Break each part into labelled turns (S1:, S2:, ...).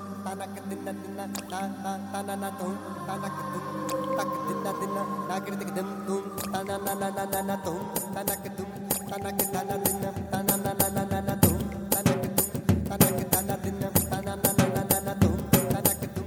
S1: tanak dinna dinna ta ta tanana tum tanak dum tak dinna dinna nagirdik dum tum tanana na na tum tanak dum tanak dana dinna tanana na tum tanak dum tanak dana dinna tanana na tum tanak dum.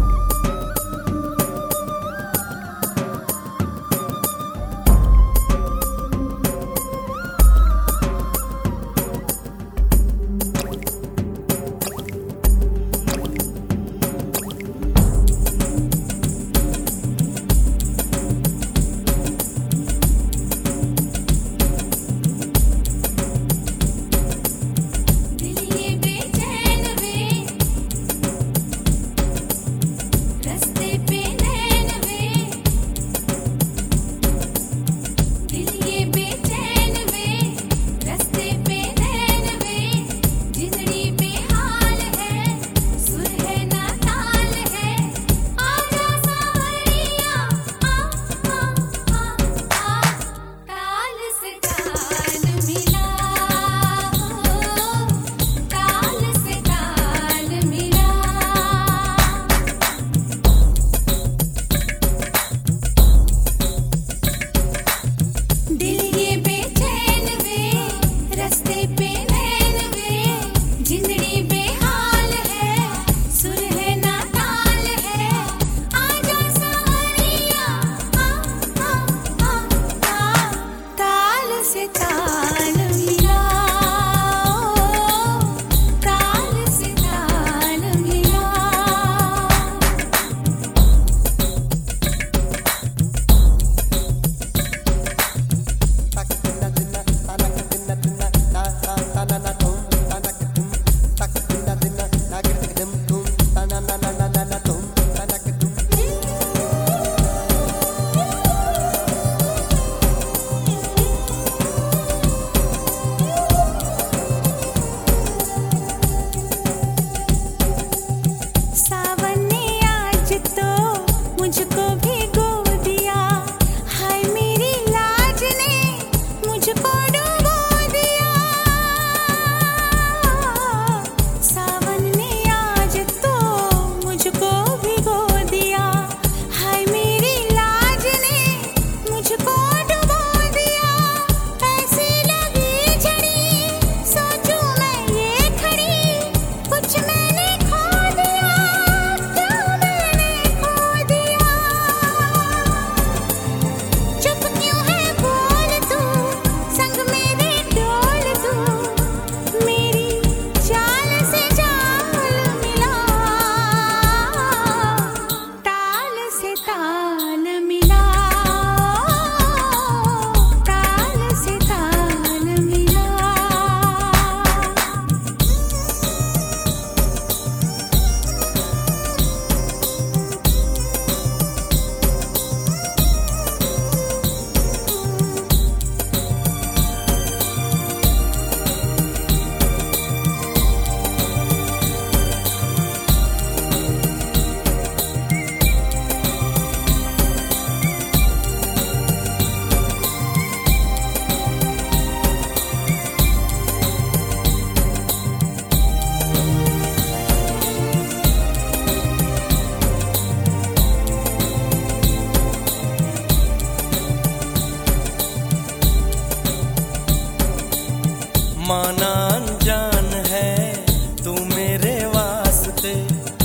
S2: माना अनजान है तू मेरे वास्ते,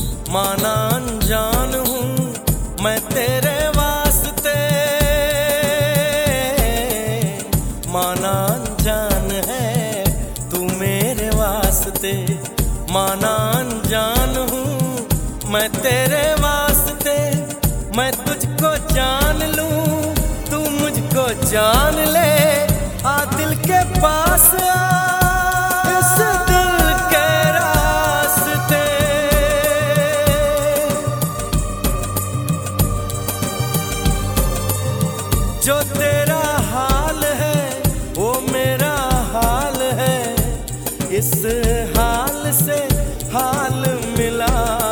S2: माना अनजान हूँ मैं तेरे वास्ते। माना अनजान है तू मेरे वास्ते, माना अनजान हूँ मैं तेरे वास्ते। मैं तुझको जान लूं तू मुझको जान ले, आ दिल के पास आ इस दिल के रास्ते। जो तेरा हाल है वो मेरा हाल है, इस हाल से हाल मिला,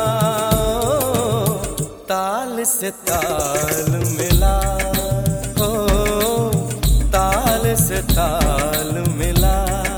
S2: ताल से ताल मिला, ओ ताल से ताल मिला।